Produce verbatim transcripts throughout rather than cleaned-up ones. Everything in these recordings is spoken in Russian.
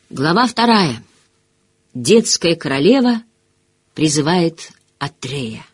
Глава вторая. Детская королева призывает Атрея.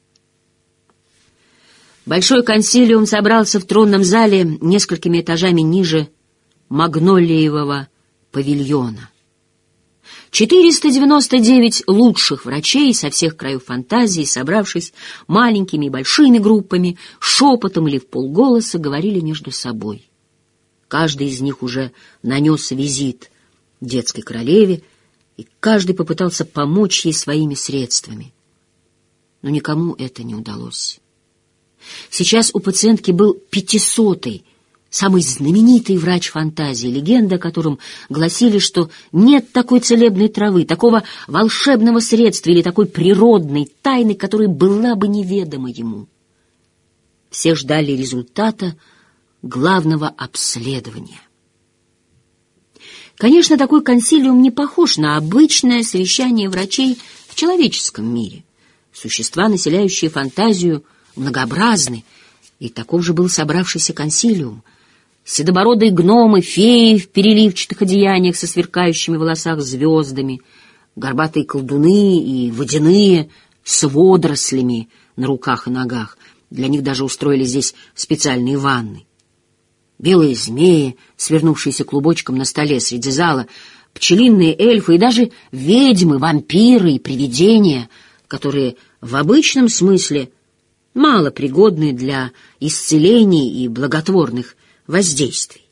Большой консилиум собрался в тронном зале несколькими этажами ниже Магнолиевого павильона. четыреста девяносто девять лучших врачей со всех краев фантазии, собравшись маленькими и большими группами, шепотом или вполголоса, говорили между собой. Каждый из них уже нанес визит детской королеве, и каждый попытался помочь ей своими средствами. Но никому это не удалось. Сейчас у пациентки был пятисотый, самый знаменитый врач фантазии, легенда о котором гласили, что нет такой целебной травы, такого волшебного средства или такой природной тайны, которая была бы неведома ему. Все ждали результата главного обследования. Конечно, такой консилиум не похож на обычное совещание врачей в человеческом мире. Существа, населяющие фантазию, многообразны, и таков же был собравшийся консилиум. Седобородые гномы, феи в переливчатых одеяниях со сверкающими в волосах звездами, горбатые колдуны и водяные с водорослями на руках и ногах. Для них даже устроили здесь специальные ванны. Белые змеи, свернувшиеся клубочком на столе среди зала, пчелиные эльфы и даже ведьмы, вампиры и привидения, которые в обычном смысле мало пригодны для исцелений и благотворных воздействий.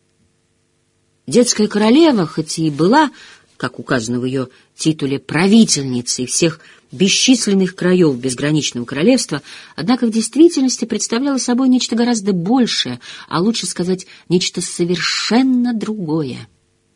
Детская королева, хоть и была, как указано в ее титуле, правительницей всех бесчисленных краев безграничного королевства, однако в действительности представляла собой нечто гораздо большее, а лучше сказать, нечто совершенно другое.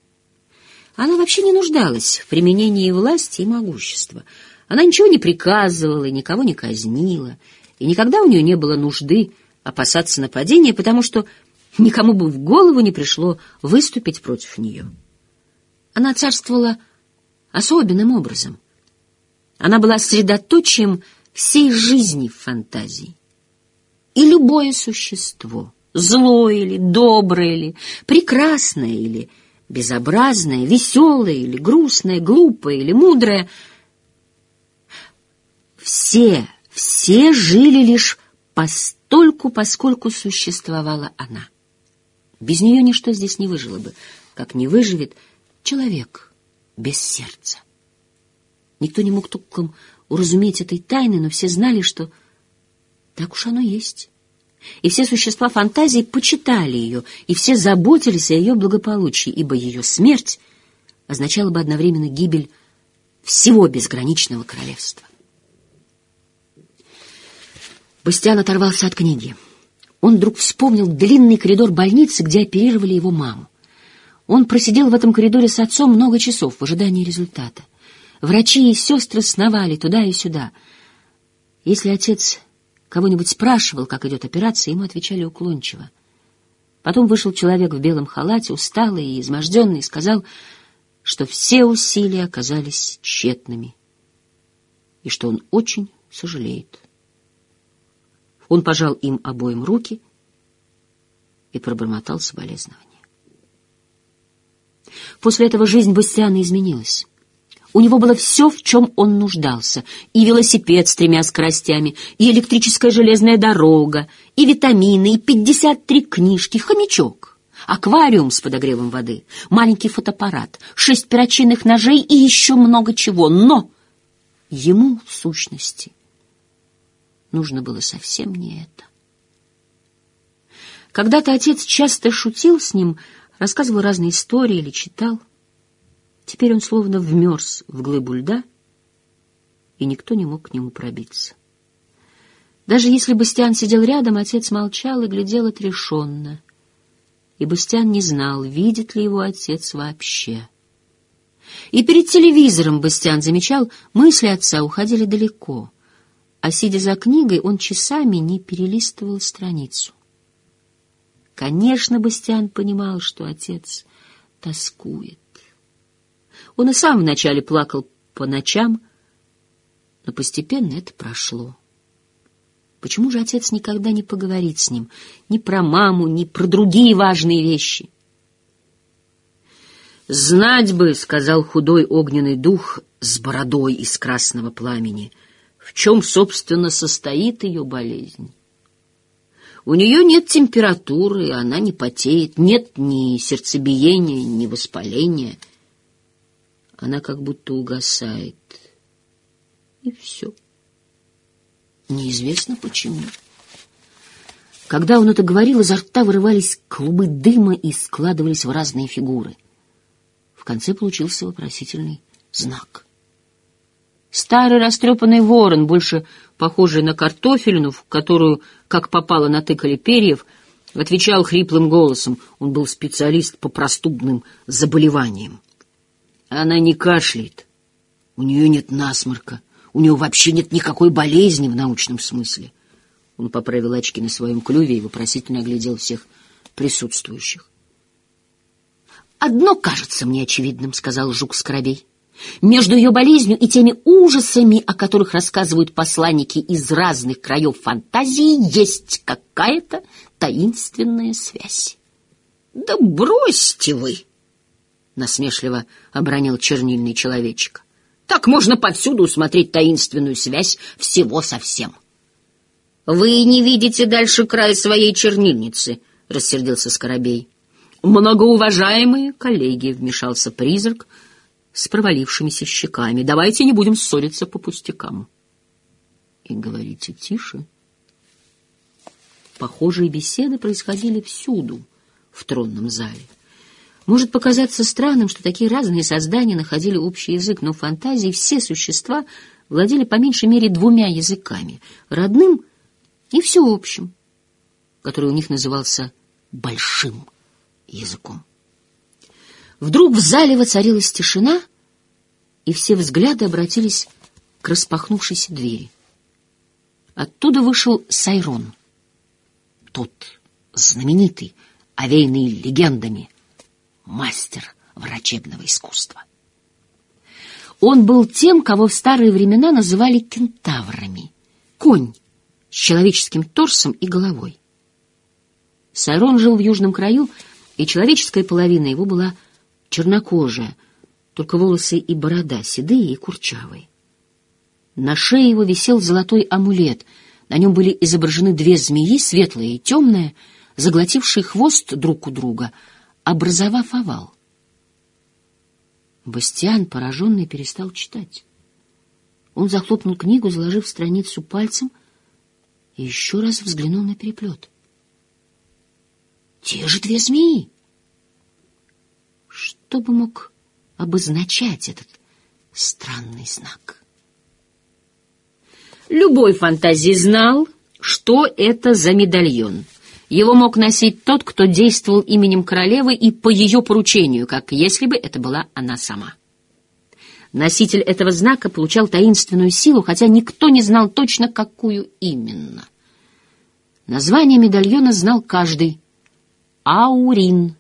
Она вообще не нуждалась в применении власти и могущества. Она ничего не приказывала и никого не казнила, и никогда у нее не было нужды опасаться нападения, потому что никому бы в голову не пришло выступить против нее. Она царствовала особенным образом. Она была средоточием всей жизни в фантазии. И любое существо, злое или доброе или прекрасное или безобразное, веселое или грустное, глупое или мудрое, все, все жили лишь постольку, поскольку существовала она. Без нее ничто здесь не выжило бы, как не выживет человек без сердца. Никто не мог толком уразуметь этой тайны, но все знали, что так уж оно есть. И все существа фантазии почитали ее, и все заботились о ее благополучии, ибо ее смерть означала бы одновременно гибель всего безграничного королевства. Бастиан оторвался от книги. Он вдруг вспомнил длинный коридор больницы, где оперировали его маму. Он просидел в этом коридоре с отцом много часов в ожидании результата. Врачи и сестры сновали туда и сюда. Если отец кого-нибудь спрашивал, как идет операция, ему отвечали уклончиво. Потом вышел человек в белом халате, усталый и изможденный, и сказал, что все усилия оказались тщетными и что он очень сожалеет. Он пожал им обоим руки и пробормотал соболезнования. После этого жизнь Бастиана изменилась. У него было все, в чем он нуждался. И велосипед с тремя скоростями, и электрическая железная дорога, и витамины, и пятьдесят три книжки, хомячок, аквариум с подогревом воды, маленький фотоаппарат, шесть перочинных ножей и еще много чего. Но ему, в сущности, нужно было совсем не это. Когда-то отец часто шутил с ним, рассказывал разные истории или читал. Теперь он словно вмерз в глыбу льда, и никто не мог к нему пробиться. Даже если Бастиан сидел рядом, отец молчал и глядел отрешенно. И Бастиан не знал, видит ли его отец вообще. И перед телевизором Бастиан замечал, мысли отца уходили далеко, а, сидя за книгой, он часами не перелистывал страницу. Конечно, Бастиан понимал, что отец тоскует. Он и сам вначале плакал по ночам, но постепенно это прошло. Почему же отец никогда не поговорит с ним ни про маму, ни про другие важные вещи? «Знать бы, — сказал худой огненный дух с бородой из красного пламени, — в чем, собственно, состоит ее болезнь. У нее нет температуры, она не потеет, нет ни сердцебиения, ни воспаления. Она как будто угасает. И все. Неизвестно почему». Когда он это говорил, изо рта вырывались клубы дыма и складывались в разные фигуры. В конце получился вопросительный знак. Старый растрепанный ворон, больше похожий на картофелину, в которую, как попало, натыкали перьев, отвечал хриплым голосом. Он был специалист по простудным заболеваниям. Она не кашляет, у нее нет насморка, у нее вообще нет никакой болезни в научном смысле. Он поправил очки на своем клюве и вопросительно оглядел всех присутствующих. «Одно кажется мне очевидным, — сказал Жук-Скоробей. Между ее болезнью и теми ужасами, о которых рассказывают посланники из разных краев фантазии, есть какая-то таинственная связь». «Да бросьте вы! — насмешливо обронил чернильный человечек. — Так можно повсюду усмотреть таинственную связь всего со всем. — Вы не видите дальше края своей чернильницы, — рассердился Скоробей. — Многоуважаемые коллеги, — вмешался призрак с провалившимися щеками, — давайте не будем ссориться по пустякам. И говорите тише. Похожие беседы происходили всюду в тронном зале. Может показаться странным, что такие разные создания находили общий язык, но в фантазии все существа владели по меньшей мере двумя языками — родным и всеобщим, который у них назывался большим языком. Вдруг в зале воцарилась тишина, и все взгляды обратились к распахнувшейся двери. Оттуда вышел Сайрон, тот знаменитый, овеянный легендами, мастер врачебного искусства. Он был тем, кого в старые времена называли кентаврами. Конь с человеческим торсом и головой. Сайрон жил в южном краю, и человеческая половина его была чернокожая, только волосы и борода седые и курчавые. На шее его висел золотой амулет, на нем были изображены две змеи, светлая и темная, заглотившие хвост друг у друга, образовав овал. Бастиан, пораженный, перестал читать. Он захлопнул книгу, заложив страницу пальцем, и еще раз взглянул на переплет. Те же две змеи. Что бы мог обозначать этот странный знак? Любой фантазии знал, что это за медальон. Его мог носить тот, кто действовал именем королевы и по ее поручению, как если бы это была она сама. Носитель этого знака получал таинственную силу, хотя никто не знал точно, какую именно. Название медальона знал каждый — Аурин.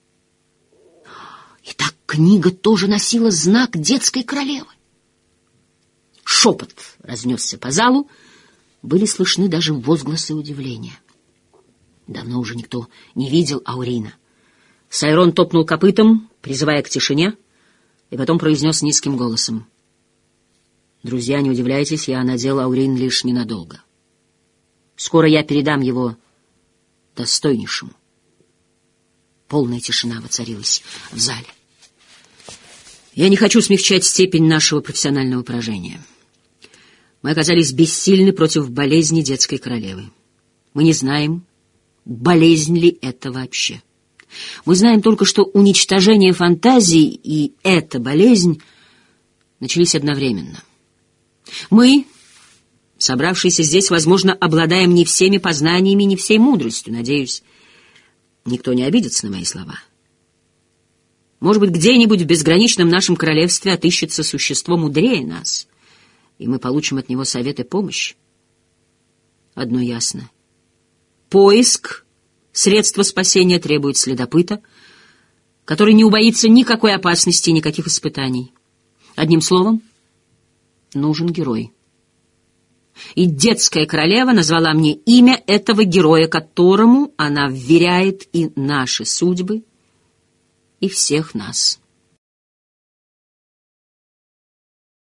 Итак, книга тоже носила знак детской королевы. Шепот разнесся по залу, были слышны даже возгласы удивления. Давно уже никто не видел Аурина. Сайрон топнул копытом, призывая к тишине, и потом произнес низким голосом: «Друзья, не удивляйтесь, я надел Аурин лишь ненадолго. Скоро я передам его достойнейшему». Полная тишина воцарилась в зале. Я не хочу смягчать степень нашего профессионального поражения. Мы оказались бессильны против болезни детской королевы. Мы не знаем, болезнь ли это вообще. Мы знаем только, что уничтожение фантазий и эта болезнь начались одновременно. Мы, собравшиеся здесь, возможно, обладаем не всеми познаниями, не всей мудростью. Надеюсь, никто не обидится на мои слова. Может быть, где-нибудь в безграничном нашем королевстве отыщется существо мудрее нас, и мы получим от него совет и помощь. Одно ясно. Поиск средства спасения требует следопыта, который не убоится никакой опасности и никаких испытаний. Одним словом, нужен герой. И детская королева назвала мне имя этого героя, которому она вверяет и наши судьбы, и всех нас.